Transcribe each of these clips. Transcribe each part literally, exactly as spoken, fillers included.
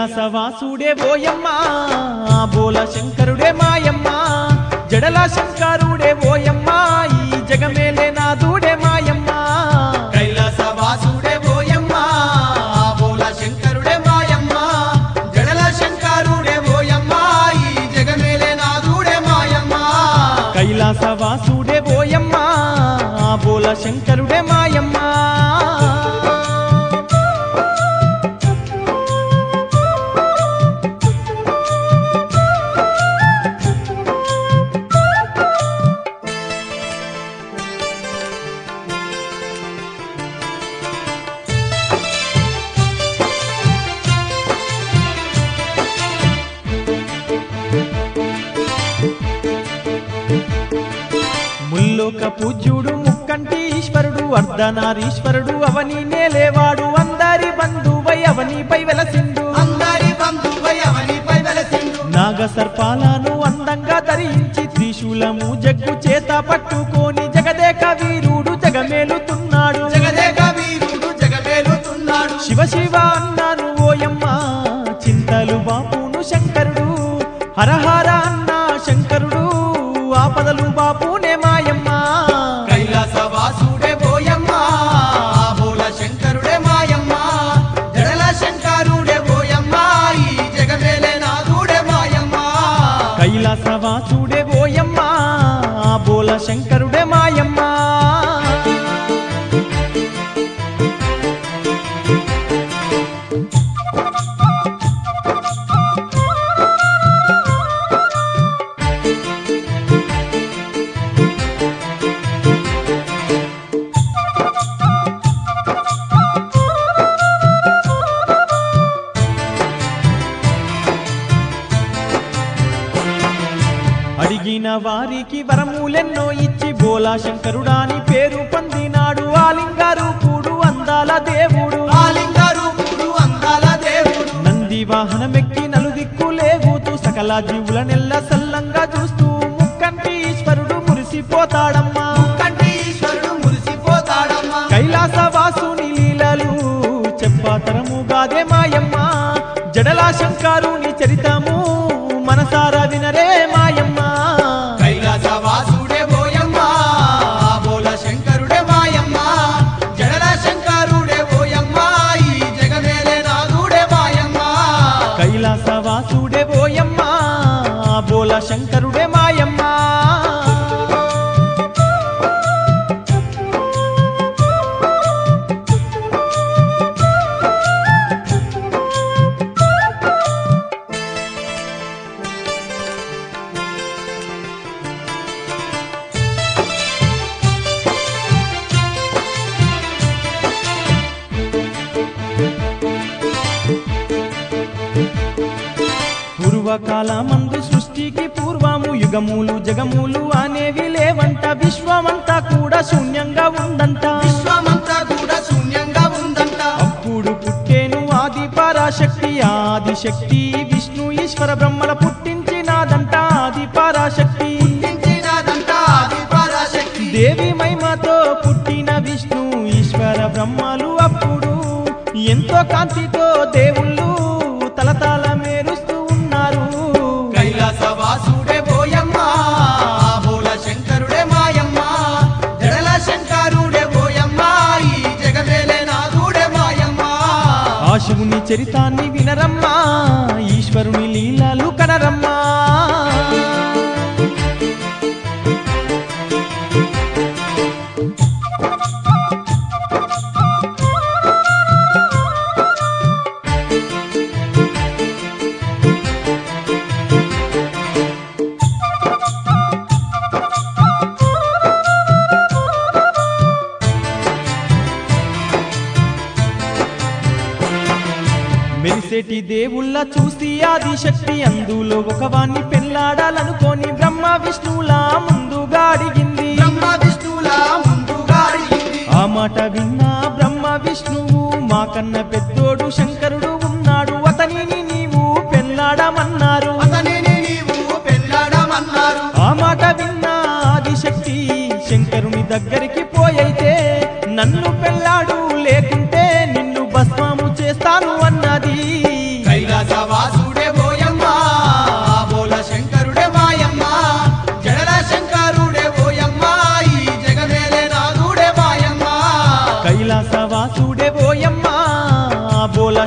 కైలాసవాసుడే ఓయమ్మ బోల శంకరుడే మాయమ్మ జడల శంకరుడే ఓయమ్మ ఈ జగమేలే నాదుడే మాయమ్మ కైలాసవాసుడే ఓయమ్మ బోల శంకరుడే మాయమ్మ జడల శంకరుడే ఓయమ్మ ఈ జగమేలే నాదుడే మాయమ్మ కైలాసవాసుడే ఓయమ్మ బోల శంకరుడే మాయమ్మ ముల్లోక పూజ్యుడు ముక్కంటి ఈశ్వరుడు అర్ధనారీశ్వరుడు అవని నేలేవాడు అందరి బంధువై అవనిపై వెలసిండు అందరి బంధువై అవనిపై వెలసిండు నాగ సర్పాలను అందంగా ధరించి త్రిశూలము జగ్గు చేత పట్టుకొని జగదేక వీరుడు జగమేలుతున్నాడు జగదేక వీరుడు జగమేలుతున్నాడు శివ శివ అన్నాను ఓయమ్మ చింతలు బాపును శంకరుడు హరహర అన్న శంకరుడు ఆపదలు బాపునే మాయమ్మ కైలాసవాసుడే ఓయమ్మ బోల శంకరుడే మాయమ్మ జడల శంకరుడే ఓయమ్మ ఈ జగమేలే నాదుడే మాయమ్మ కైలాసవాసుడే ఓయమ్మ బోల శంకరుడే మాయమ్మ అడిగిన వారికి వరములెన్నో ఇచ్చి బోలా శంకరుడాని పేరు పొందినాడు ఆలింగారూపుడు అందాల దేవుడు ఆలింగారూపుడు అందాల దేవుడు నంది వాహనమెక్కి నలుదిక్కులేగుతూ సకల జీవుల నెల్ల సల్లంగా చూస్తూ ముక్కంటి ఈశ్వరుడు మురిసిపోతాడమ్మా కంటి ఈశ్వరుడు మురిసిపోతాడమ్మా కైలాసవాసుని లీలలు చెప్పాతరముగాదే మాయమ్మ జడల శంకరుని చరితము మనసారా వినరే మాయమ్మ కైలాసవాసుడే ఓయమ్మ బోల శంకరుడే మాయమ్మ జడల శంకరుడే ఓయమ్మ ఈ జగమేలే నాదుడే మాయమ్మ కైలాసవాసుడే ఓయమ్మ బోల శంకరుడే మాయమ్మ పూర్వకాలమందు సృష్టికి పూర్వము యుగములు జగములు అనేవి లేవంట విశ్వమంతా కూడా శూన్యంగా ఉందంట విశ్వమంతా కూడా శూన్యంగా ఉందంట అప్పుడు పుట్టేను ఆది పరాశక్తి ఆది శక్తి విష్ణు ఈశ్వర బ్రహ్మల పుట్టించినాదంట ఆది పరాశక్తి పుట్టించినాదంట ఆది పరాశక్తి దేవి మహిమతో పుట్టిన విష్ణు ఈశ్వర బ్రహ్మలు అప్పుడు ఎంతో కాంతితో దేవుళ్ళు తలతల మేరుస్తూ ఉన్నారు కైలాసవాసుడే ఓయమ్మ బోల శంకరుడే మాయమ్మ జడల శంకరుడే ఓయమ్మ ఈ జగమేలే నాదుడే మాయమ్మ ఆ శివుని చరితాన్ని వినరమ్మా ఈశ్వరుని లీలలు కనరమ్మా మెరిసేటి దేవుళ్ళ చూసి ఆది శక్తి అందులో ఒకవాన్ని పెళ్లాడాలనుకొని బ్రహ్మ విష్ణువులా ముందుగా అడిగింది బ్రహ్మ విష్ణువుల ముందుగా అడిగింది ఆ మాట విన్నా బ్రహ్మ విష్ణువు మా కన్న పెద్దోడు శంకరుడు ఉన్నాడు అతనిని నీవు పెళ్లాడమన్నారు అతనిని నీవు పెళ్ళాడమన్నారు ఆ మాట విన్నా ఆదిశక్తి శంకరుని దగ్గరికి పోయైతే నన్ను పెళ్లాడు లేకుంటే నిన్ను భస్మము చేస్తాను అన్నది కైలాస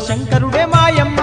శంకరుడే మాయమ్మ.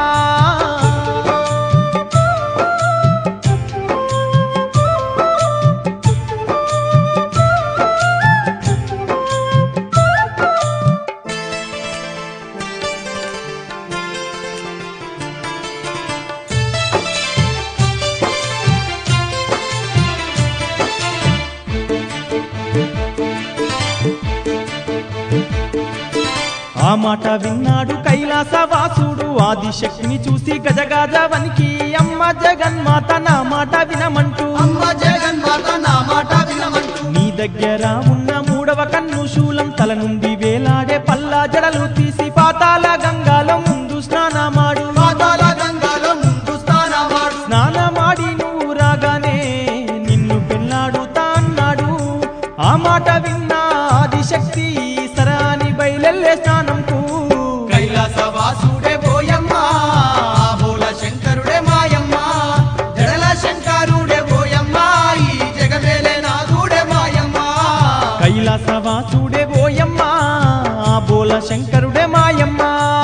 ఆ మాట విన్నాడు కైలాసవాసుడు ఆదిశక్తిని చూసి గజగజ వనికి అమ్మ జగన్మాత నా మాట వినమంటూ అమ్మ జగన్మాత నా మాట వినమంటూ నీ దగ్గర ఉన్న మూడవ కన్ను శూలం తల నుండి వేలాడే పల్లా జడలు తీసి పాతాల గంగాలో ముందు స్నానమాడు. పాతాళ గంగాలో ముందు స్నానమాడు. స్నానమాడి నువ్వు రాగానే నిన్ను పెళ్ళాడుతా అన్నాడు. ఆ మాట విన్నా ఆదిశక్తి సరాని బయలెల్లే స్నానంకు. కైలాసవాసుడే పోయమ్మ బోల శంకరుడే మాయమ్మ జడల శంకరుడే పోయమ్మ ఈ జగమేలే నాథుడే మాయమ్మ. కైలాసవాసుడే ఓయమ్మ బోల శంకరుడే మాయమ్మ.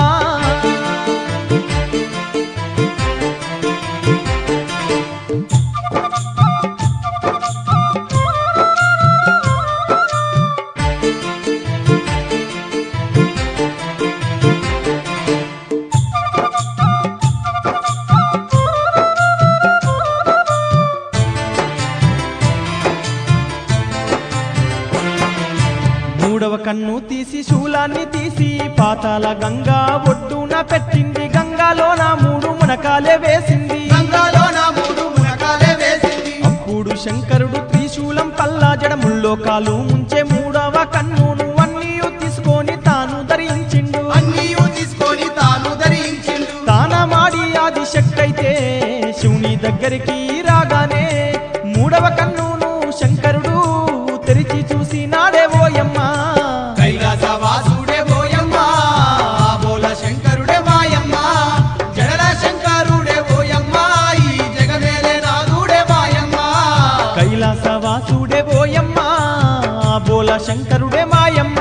మూడవ కన్ను తీసి శూలాన్ని తీసి పాతాల గంగా ఒడ్డున పెట్టింది. గంగాలో నా మూడు మునకాలే వేసింది. గంగాలో నా మూడు మునకాలే వేసింది. అప్పుడు శంకరుడు త్రిశూలం పల్లా జడముల్లో కాలు ముంచే మూడవ కన్నును అన్నీయు తీసుకొని తాను ధరించిండు. అన్నీయు తీసుకొని తాను ధరించిండు. తానమాడి ఆదిశక్తైతే శివుని దగ్గరికి రాగానే మూడవ కన్నును శంకరుడు తెరిచి చూసి నాడే ఓయమ్మ. కైలాసవాసుడే పోయమ్మ బోల శంకరుడే మాయమ్మ జడల శంకరుడే పోయమ్మ ఈ జగమేలే నాథుడే మాయమ్మ. కైలాసవాసుడే ఓయమ్మ బోల శంకరుడే మాయమ్మ.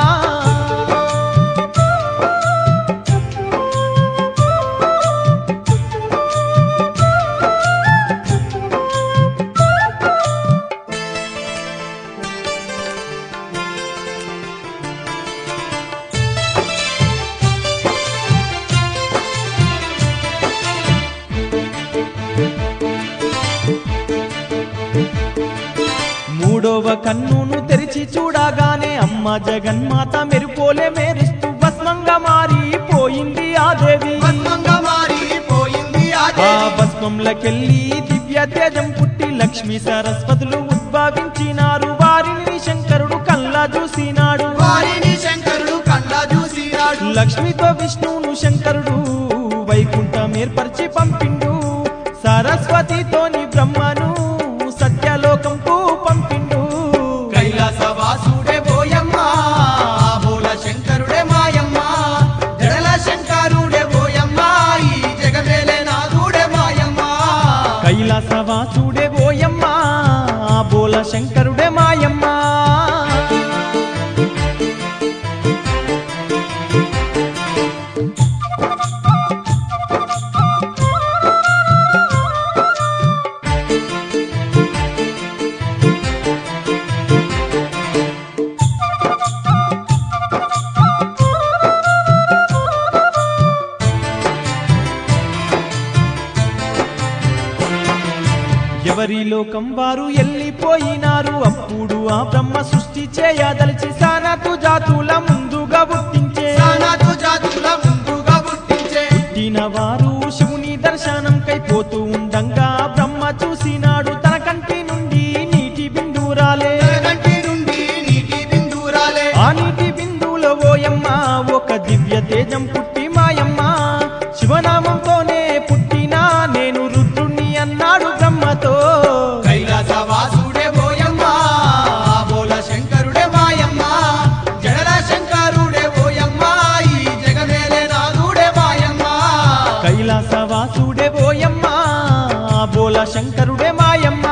మూడవ కన్నును తెరిచి చూడగానే అమ్మ జగన్మాత మెరుపోలే మేరుస్తూ భస్మంగా మారిపోయింది ఆ దేవి. భస్మంగా మారిపోయింది ఆ ఆ దేవి. భస్మంలకెళ్ళి దివ్య తేజం పుట్టి లక్ష్మీ సరస్వతులు ఉద్భవించినారు. వారిని శంకరుడు కల్లా చూసినాడు. వారిని శంకరుడు కళ్ళ చూసినాడు. లక్ష్మితో విష్ణువును శంకరుడు వైకుంఠం ఏర్పరిచి పంపిండు. సరస్వతితోని బ్రహ్మను సత్యలోకంకు పంపిండు. కైలాసవాసుడే పోయమ్మ బోల శంకరుడే మాయమ్మ జడల శంకరుడే పోయమ్మ ఈ జగమేలే నాథుడే మాయమ్మ. కైలాసవాసుడే ఓయమ్మ బోల శంకరుడే మాయమ్మ. ఎవరి లోకం వారు ఎల్లిపోయినారు. అప్పుడు ఆ బ్రహ్మ సృష్టి చేయదలిచి సానతు జాతుల ముందుగా పుట్టించే. సానాతు జాతుల ముందుగా పుట్టించే. పుట్టిన వారు శివుని దర్శనం కైపోతూ ఉండంగా బ్రహ్మ చూసినాడు. తన కంటి నుండి నీటి బిందురాలే. తన కంటి నుండి నీటి బిందురాలే. ఆ నీటి బిందువులో ఓయమ్మ ఒక దివ్య తేజం పుట్టి మాయమ్మ. శివనామంతోనే పుట్టినా నేను రుద్రుణ్ణి అన్నాడు బ్రహ్మతో. కైలాసవాసుడే పోయమ్మ బోల శంకరుడే మాయమ్మ జడల శంకరుడే పోయమ్మ ఈ జగమేలే నాథుడే మాయమ్మ. కైలాసవాసుడే ఓయమ్మ బోల శంకరుడే మాయమ్మ.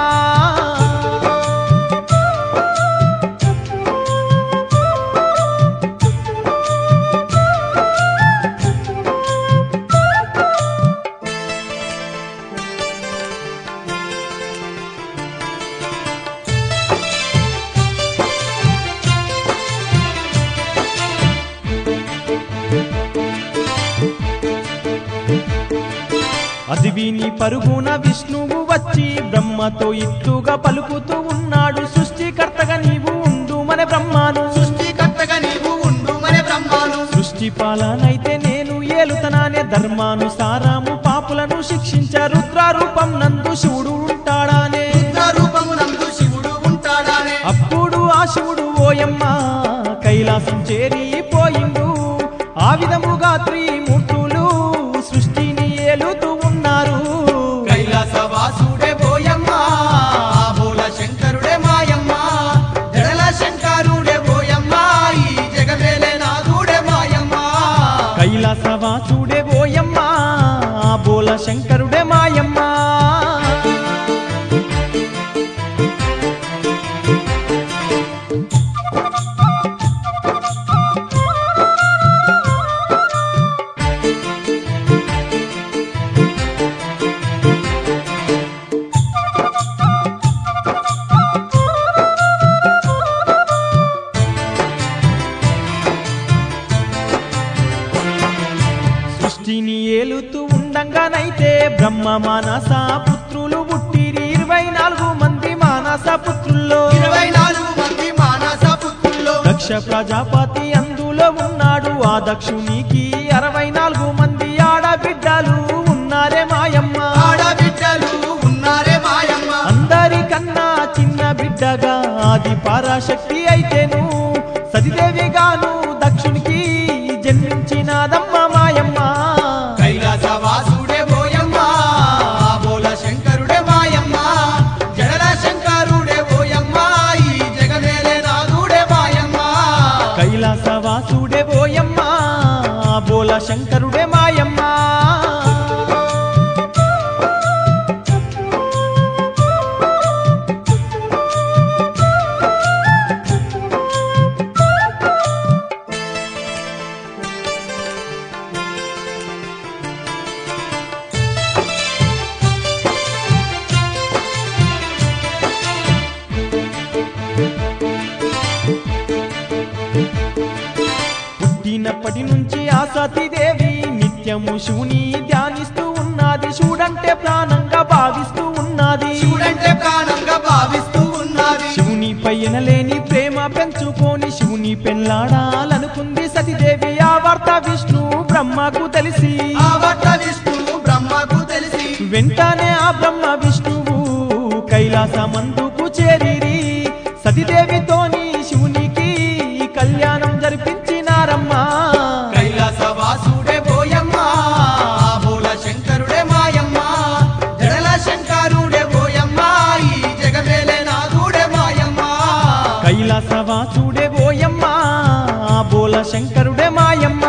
అది విని పరుగున విష్ణువు వచ్చి బ్రహ్మతో ఇట్లుగా పలుకుతూ ఉన్నాడు, సృష్టికర్తగా నీవు ఉండు మన బ్రహ్మాను, సృష్టికర్తగా నీవు ఉండు మన బ్రహ్మాను. సృష్టి పాలనైతే నేను ఏలుతనానే, ధర్మానుసారము పాపులను శిక్షించ రుద్రారూపం నందు శివుడు ఉంటాడానే, రూపము నందు శివుడు ఉంటాడానే. అప్పుడు ఆ శివుడు ఓయమ్మ కైలాసం చేరిపోయిండు, ఆ విధముగా త్రిమూర్తులు సృష్టిని ఏలుతూ ఉన్నారు. కైలాస వాసుడే బోయమ్మ, బోల శంకరుడే మాయమ్మ, జడల శంకరుడే బోయమ్మ, ఈ జగమేలే నాథుడే మాయమ్మ. కైలాస వాసుడే ఓయమ్మ బోల శంకరుడే మాయమ్మ. సృష్టిని ఏలుతూ ఉండంగానైతే బ్రహ్మ మానస పుత్రులు పుట్టిరి, ఇరవై నాలుగు మంది మానస పుత్రుల్లో ఇరవై నాలుగు మంది మానస పుత్రుల్లో దక్ష ప్రజాపతి అందులో ఉన్నాడు, ఆ దక్షునికి అరవై నాలుగు మంది ఆడబిడ్డలు ఉన్నారే మాయమ్మ, ఆడబిడ్డలు ఉన్నారే మాయమ్మ. అందరికన్నా చిన్న బిడ్డగా ఆది పరాశక్తి అయితేను సతిదేవిగాను దక్షునికి జన్మించినదమ్మ మాయమ్మ. కైలాస వాసుడే బోయమ్మ, బోల శంకరుడే మాయమ్మ, జడల శంకరుడే బోయమ్మ, ఈ జగమేలే నాథుడే మాయమ్మ. కైలాస వాసుడే ఓయమ్మ బోల శంకరుడే మాయమ్మ. పుట్టినప్పటి నుంచి ఆ సతీదేవి నిత్యము శివుని ధ్యానిస్తూ ఉన్నది, శివుడంటే ప్రాణంగా భావిస్తూ ఉన్నది, శివుడంటే ప్రాణంగా భావిస్తూ ఉన్నది. శివుని పైన లేని ప్రేమ పెంచుకొని శివుని పెళ్ళాడాలనుకుంది సతీదేవి. ఆ వార్త విష్ణు బ్రహ్మకు తెలిసి, ఆ వార్త విష్ణువు బ్రహ్మకు తెలిసి, వెంటనే ఆ బ్రహ్మ విష్ణువు కైలాసమందుకు చేరిరి, సతీదేవితోని శివునికి కళ్యాణం జరిపించినారమ్మా. కైలాస వాసుడే బోయమ్మ, బోల శంకరుడే మాయమ్మ, జడల శంకరుడే బోయమ్మ, ఈ జగమేలే నాథుడే మాయమ్మ. కైలాస వాసుడే ఓయమ్మ బోల శంకరుడే మాయమ్మ.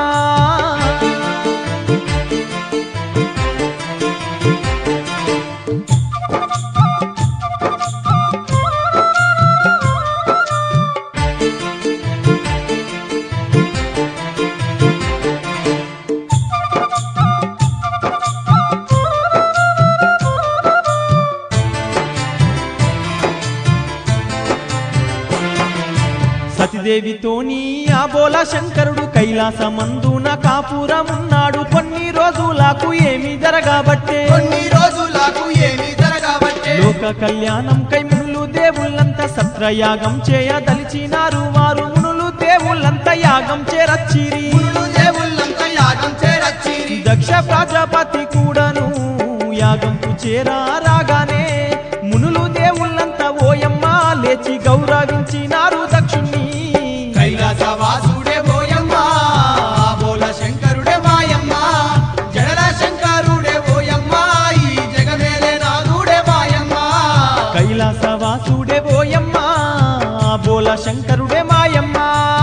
సతిదేవితోని ఆ బోల శంకరుడు కైలాసమందున కాపురమున్నాడు, కొన్ని రోజులకు ఏమి జరగబట్టే, కొన్ని రోజులకు ఏమి జరగబట్టే, లోక కళ్యాణం కై మునులు దేవుళ్ళంతా సత్రయాగం చేయదలిచినారు, వారు మునులు దేవుళ్ళంతా యాగం చేరచ్చిరి, మునులు దేవుళ్ళంతా యాగం చేరచ్చిరి. దక్ష ప్రజాపతి కూడాను యాగంకు చేరాగానే మునులు దేవుళ్ళంతా ఓయమ్మ లేచి గౌరవించినారు దక్షుణ్ణి. కైలాస వాసుడే బోయమ్మ, బోల శంకరుడే మాయమ్మ, జడల శంకరుడే బోయమ్మ, ఈ జగమేలే నాథుడే మాయమ్మ. కైలాస వాసుడే ఓయమ్మ బోల శంకరుడే మాయమ్మ.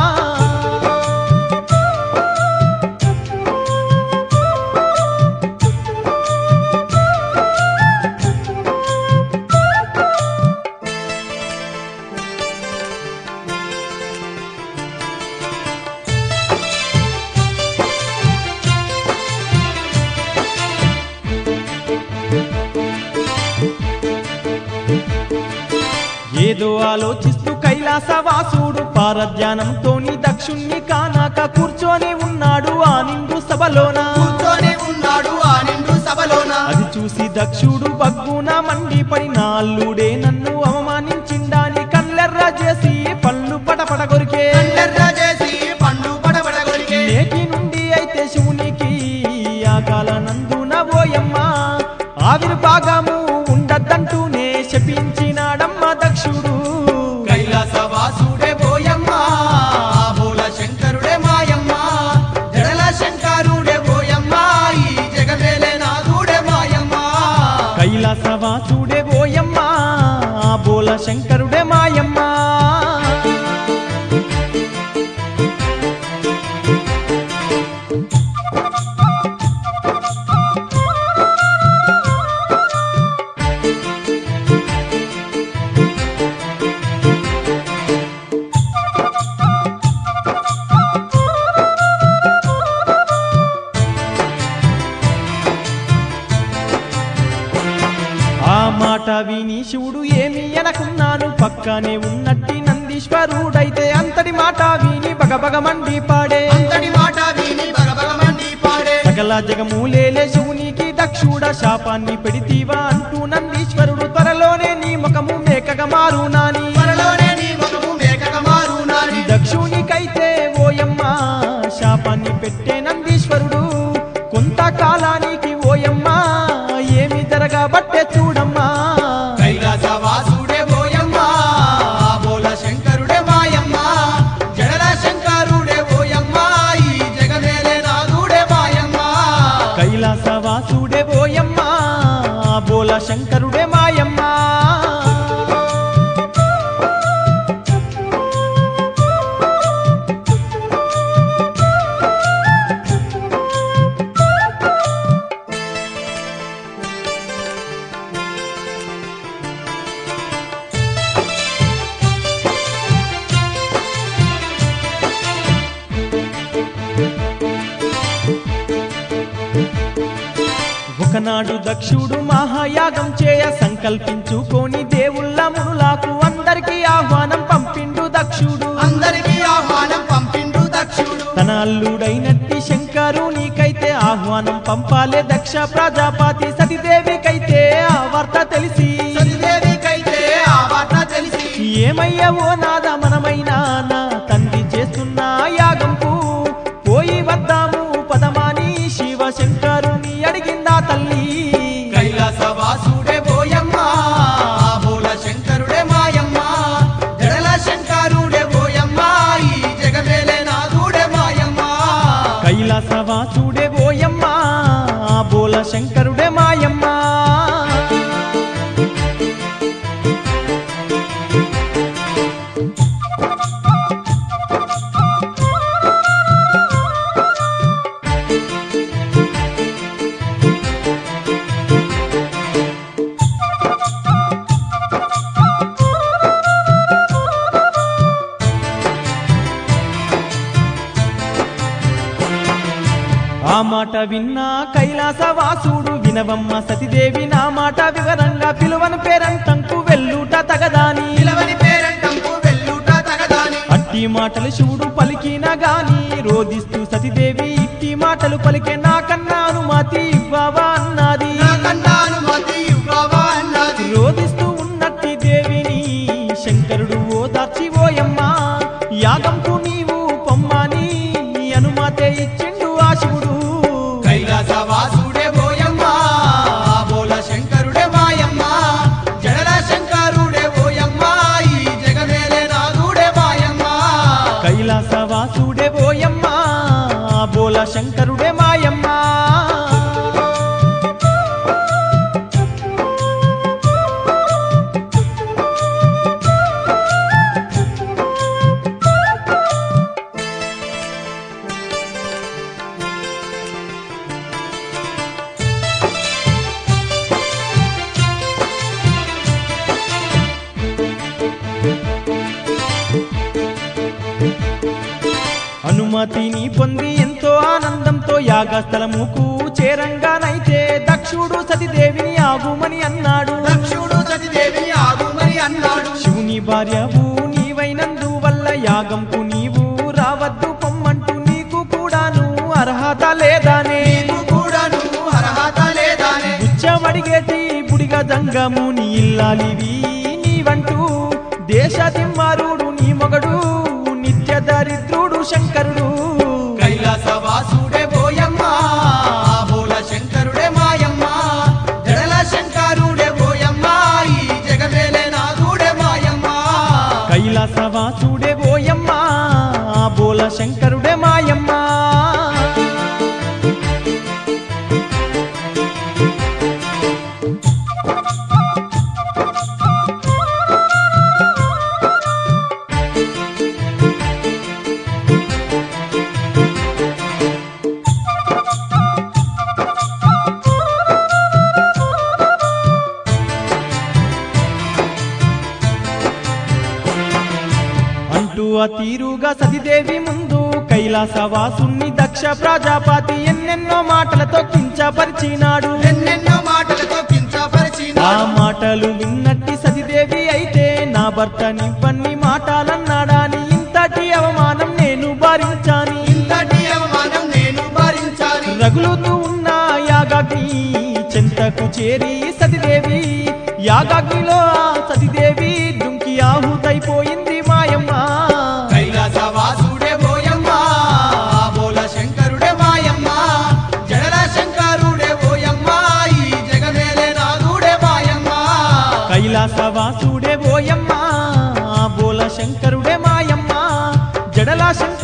ఏదో ఆలోచిస్తూ కైలాసవాసుడు పారధ్యానంతోని దక్షుణ్ణి కానాక కూర్చొని ఉన్నాడు ఆ నిండు సభలోన. కూర్చొని ఉన్నాడు ఆ నిండు సభలోన. అది దక్షుడు బగ్గున మండిపడి నాల్లుడే నన్ను అవమానించిండాని కళ్ళెర్ర చేసి పళ్ళు పటపట కొరికే కండెర్ర చేసి పండు పడబడ కొరికే నేటి నుండి అయితే శివునికి యాగాల నందున ఓయమ్మ ఆవిర్భాగము ఉండద్దంటూనే శపించినాడమ్మ దక్షుడు కైలాసవాసుడే ఓయమ్మ బోల శంకరుడే మాయమ్మ జడల శంకరుడే ఓయమ్మ ఈ జగమేలే నాథుడే మాయమ్మ కైలాసవాసుడే ఓయమ్మ బోల శంకరుడే మాయమ్మ ఆ మాట విని శివుడు ఏమి అనకున్నాను పక్కనే ఉన్నట్టి నందీశ్వరుడైతే అంతటి మాట విని బగబగ మండి పాడే అంతటి మాట విని భగభగమండి పాడే సకల జగమూలేలే శివునికి దక్షుడ శాపాన్ని పెడితీవా అంటూ నందీశ్వరుడు త్వరలోనే నీ ముఖము మేకగా మారునాని త్వరలోనే నీ ముఖము మేకగా మారునాని దక్షునికైతే ఓయమ్మ శాపాన్ని పెట్టే నందీశ్వరుడు కొంతకాలానికి ఓయమ్మ ఏమి జరగబట్టే చూడమ్మా కైలాసవాసుడే ఓయమ్మ బోల శంకరుడే మాయమ్మ జడల శంకరుడే ఓయమ్మ ఈ జగమేలే నాథుడే మాయమ్మ కైలాసవాసుడే ఓయమ్మ బోల శంకరుడే మాయమ్మ ఒకనాడు దక్షుడు మహాయాగం చేయ సంకల్పించుకొని దేవుళ్ళ మునులకు అందరికీ ఆహ్వానం పంపిండు దక్షుడు అందరికీ ఆహ్వానం పంపిండు దక్షుడు తన అల్లుడైనట్టి శంకరునికైతే ఆహ్వానం పంపాలే దక్ష ప్రజాపతి సతీదేవికైతే ఆ వార్త తెలిసి సతీదేవికైతే ఆ వార్త తెలిసి ఏమయ్యవో నాద మనమైనా నా తండ్రి చేస్తున్న యాగంకు పోయి వద్దాము పదమాని శివ శంకరుని అడిగిందా తల్లి కైలాసవాసుడే ఓయమ్మ బోల శంకరుడే మాయమ్మ జడల శంకరుడే ఓయమ్మ ఈ జగమేలే నాథుడే మాయమ్మ కైలాసవాసుడే ఓయమ్మ బోల శంకరుడే మాయమ్మ ఆ మాట విన్నా కైలాసవాసుడు వినవమ్మ సతీదేవి నా మాట వివరంగా పిలువని పేరంటంకు వెళ్ళుట తగదాని పిలవని పేరంటంకు వెళ్ళుట తగదాని అట్టి మాటలు శివుడు పలికిన గాని రోదిస్తూ సతీదేవి ఇట్టి మాటలు పలికే నాకన్నా అనుమతి ఇవ్వవా అన్నది నాకన్నా అనుమతి ఇవ్వవా అన్నది రోదిస్తూ ఉన్నట్టి దేవిని శంకరుడు ఓదార్చి ఓయమ్మ యాగంకు నీవు పొమ్మని అనుమతే ఇచ్చిండు ఆ శివుడు కైలాసవాసుడే ఓయమ్మ బోల శంకరుడే మాయమ్మ జడల శంకరుడే ఓయమ్మ ఈ జగమేలే నాథుడే మాయమ్మ కైలాసవాసుడే ఓయమ్మ బోల శంకరుడే మాయమ్మ అనుమతిని పొంది ఎంతో ఆనందంతో యాగస్థలముకు చేరంగానైతే దక్షుడు సతీదేవిని ఆగుమని అన్నాడు దక్షుడు సతీదేవిని ఆగుమని అన్నాడు శివుని భార్యవు నీవైనందు వల్ల యాగంకు నీవు రావద్దు పొమ్మంటూ నీకు కూడాను అర్హత లేదానే నీకు కూడాను అర్హత లేదానే ఉచ్చమడిగేటి గంగముని ఇల్లాలివి నీవంటూ దేశ తిమ్మారుడు నీ మొగడు నిత్య దరిద్రుడు శంకరుడు కైలాసవాసుడే ఓయమ్మ బోల శంకరుడే మాయమ్మ జడల శంకరుడే ఓయమ్మ ఈ జగమేలే నాథుడే మాయమ్మ కైలాసవాసుడే ఓయమ్మ బోల శంకరుడే మాయమ్మ అంటూ ఆ తీరుగా సతిదేవి ముందు కైలాసవాసుని దక్ష ప్రజాపతి ఎన్నెన్నో మాటలతో కించపరిచినాడు ఎన్నెన్నో మాటలతో ఆ కించపరిచినాడు మాటలు విన్నట్టి సతిదేవి అయితే నా భర్తని పన్ని మాటలన్నాడాని ఇంతటి అవమానం నేను భరించాని ఇంతటి అవమానం నేను భరించాలి రగులుతూ ఉన్న యాగాగ్ని చెంతకు చేరి సతిదేవి యాగాగ్నిలో ఆ సతిదేవి దుంకి ఆహుతైపోయింది మాయమ్మ కైలాసవాసుడే ఓయమ్మ బోల శంకరుడే మాయమ్మ జడల శంకరుడే ఓయమ్మ ఈ జగమేలే నాథుడే మాయమ్మ కైలాసవాసుడే ఓయమ్మ బోల శంకరుడే మాయమ్మ జడల శంకరుడే